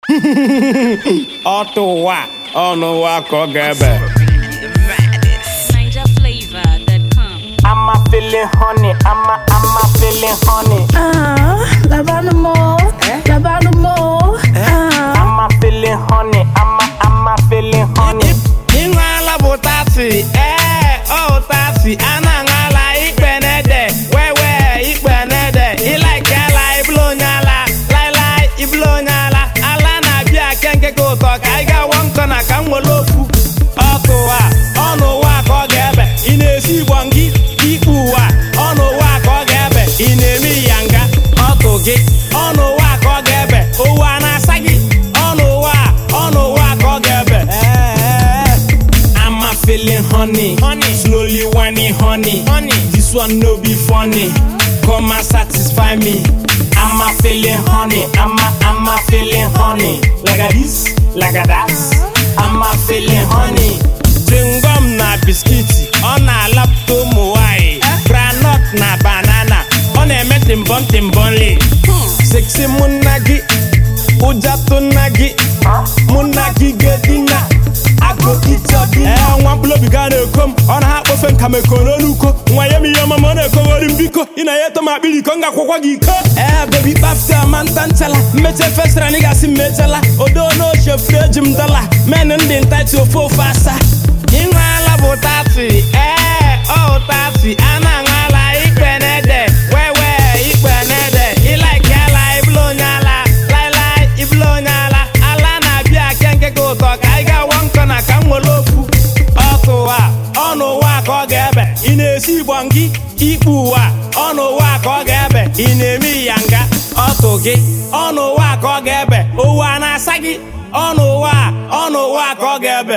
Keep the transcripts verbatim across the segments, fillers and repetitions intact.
Ọtụwa ọnụwa ka ọ ga-ebe. Niger flavor that come. I'm a feeling honey, I'm a, I'm a feeling honey. Ah, lavando mo, lavando mo. Ah, I'm a feeling honey, I'm a, I'm a feeling honey. Inwala butasi, eh, oh tasi, anangala ikbenede, wewe ikbenede, ilike ala iblonyala, lai lai iblonyala, ala na bia kenke koto ka iga wankona ka nwolofu. Ọtụwa ọnụwa ka ọ ga-ebe, ị na-esi gbangi ikpuwa ọnụwa ka ọ ga-ebe, ị na-eme yanga ọtụ gị ọnụwa ka ọ ga-ebe, ụwa na-asa gị ọnụwa ọnụwa ka ọ ga-ebe. I'm a feeling honey, honey, slowly whining honey, honey. This one no be funny, come and satisfy me. I'm a feeling honey, I'm a, I'm a feeling honey. Like a this, like a that. I'm a feeling honey. Chewing-gum na biscuit, on a laptop muai. Granot na banana, on a metimbon timbonly. Sexy munagi, ujato nagi, munagi gedina. I go eat your dinner. Eh, one blow began to come on a half of a Kamekonuko. Miami, your mama, covering Biko. In a yet, my Billy Conga Kwagiko. Eh, baby, after a man, Tantala, Meta Fest Ranigas in Metala, Odo no chef, Jim Dalla, men and the title for faster. In my laboratory, eh, oh, Tati, Anangala, Ibenede, where, where, Ibenede, he like Yala, Iblonyala, Lila, Iblonyala, Alana, Bia, Kenke go talk, I got one corner, come wolofu. Ọtụwa ọnụwa ka ọ ga-ebe, ị na-esi gbangi ikpuwa ọnụwa ka ọ ga-ebe, ị na-eme yanga ọtụ gị ọnụwa ka ọ ga-ebe, ụwa na-asa gị ọnụwa ọnụwa ka ọ ga-ebe.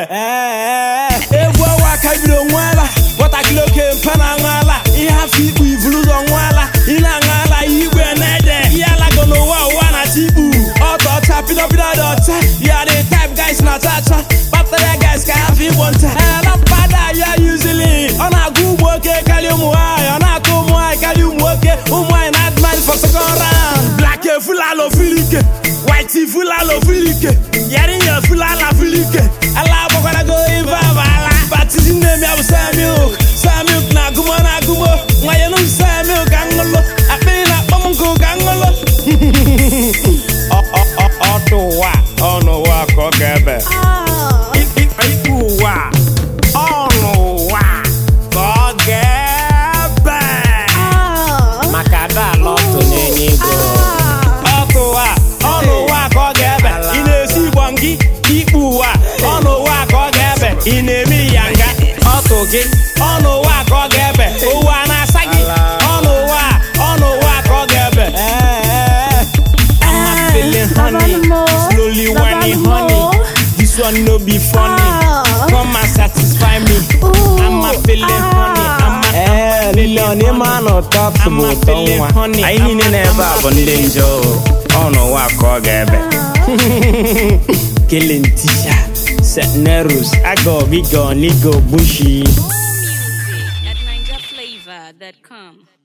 Egwu ọwa ka bido nwala, nwatakịrị oke mpe na nwala, ihe afọ ikpu ivuru ụzọ nwala, ị na-aṅala igwe na-ede, ihe alago n'ụwa ụwa na-ata ikpu ọtọ ọcha pido pido dị ọcha, ya the type guys na-acha Bacteria guys can have it one time. And I'm bad, yeah, usually. On a good work, carry you more. On a good work, carry you more. Oh, my, not man for second round. Black, full of filike. White, full of filike. Yarin, full of filike. Allah, I'm gonna go in Vavala. But it's in the name of Samuel. Samuel, Nagumo, Nagumo. My name is Samuel Gangolo. I feel like Pamunko Gangolo. Oh, oh, oh, oh, to what? Oh, no, what? Okay, Ikuwa ọnụwa ka ọ ga-ebe, maka ada lọtụ na-enye ego. Ọtụwa ọnụwa ka ọ ga-ebe, ị na-esi gbangi ikpuwa ọnụwa ka ọ ga-ebe, ị na-eme yanga ọtụ gị ọnụwa ka ọ ga-ebe, ụwa na-asa gị ọnụwa ọnụwa ka ọ ga-ebe. I'm a feeling honey, slowly whining honey. This one no be funny. Come and satisfy me. I'm a feeling honey. I'm a Eh, Lilo ni mano top to bottom one. I need never abundant Joe. Oh no, what call Gabe? Killing Tisha, set Nerus. I go big on Nigo Bushy. Music at niger flavor that come.